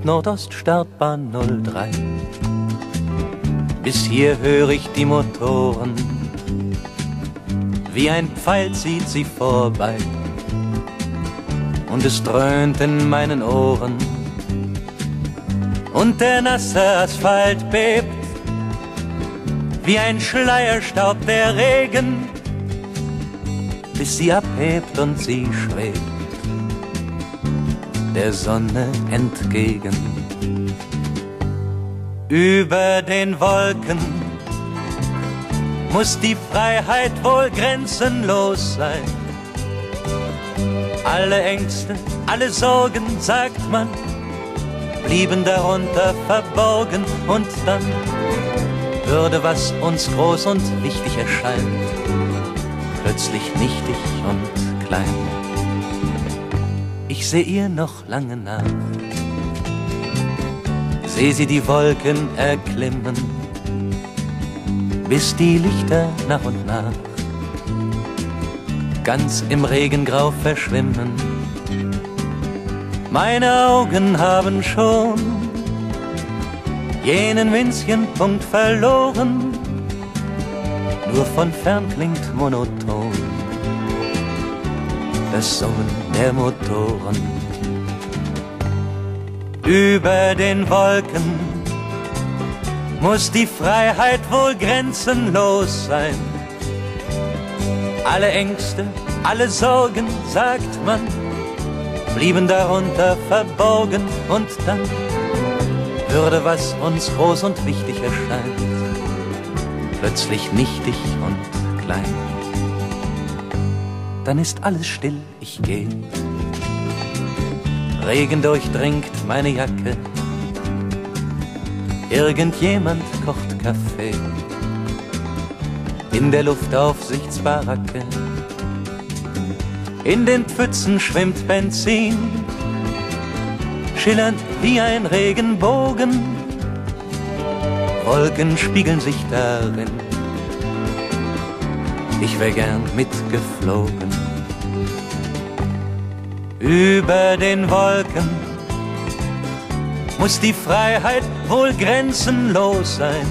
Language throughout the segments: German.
und Nordoststartbahn 03. Bis hier höre ich die Motoren, wie ein Pfeil zieht sie vorbei, und es dröhnt in meinen Ohren, und der nasse Asphalt bebt, wie ein Schleierstaub der Regen, bis sie abhebt und sie schwebt der Sonne entgegen. Über den Wolken muss die Freiheit wohl grenzenlos sein. Alle Ängste, alle Sorgen, sagt man, blieben darunter verborgen, und dann würde, was uns groß und wichtig erscheint, plötzlich nichtig und klein. Ich seh ihr noch lange nach, seh sie die Wolken erklimmen, bis die Lichter nach und nach ganz im Regengrau verschwimmen. Meine Augen haben schon jenen winzigen Punkt verloren, nur von fern klingt monoton das Summen der Motoren. Über den Wolken muss die Freiheit wohl grenzenlos sein. Alle Ängste, alle Sorgen, sagt man, blieben darunter verborgen, und dann würde, was uns groß und wichtig erscheint, plötzlich nichtig und klein. Dann ist alles still, ich geh. Regen durchdringt meine Jacke, irgendjemand kocht Kaffee in der Luftaufsichtsbaracke. In den Pfützen schwimmt Benzin, schillernd wie ein Regenbogen. Wolken spiegeln sich darin, ich wär gern mitgeflogen. Über den Wolken muss die Freiheit wohl grenzenlos sein.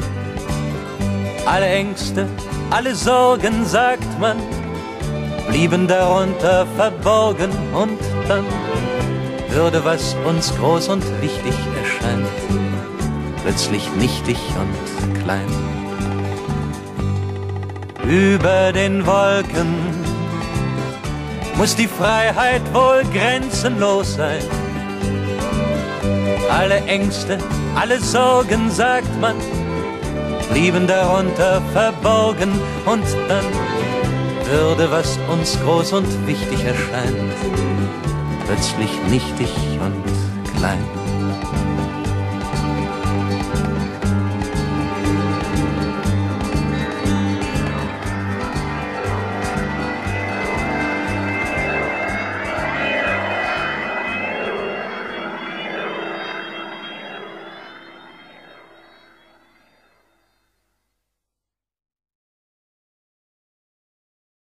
Alle Ängste, alle Sorgen, sagt man, blieben darunter verborgen, und dann würde, was uns groß und wichtig erscheint, plötzlich nichtig und klein. Über den Wolken muss die Freiheit wohl grenzenlos sein. Alle Ängste, alle Sorgen, sagt man, blieben darunter verborgen, und dann würde, was uns groß und wichtig erscheint, plötzlich nichtig und klein.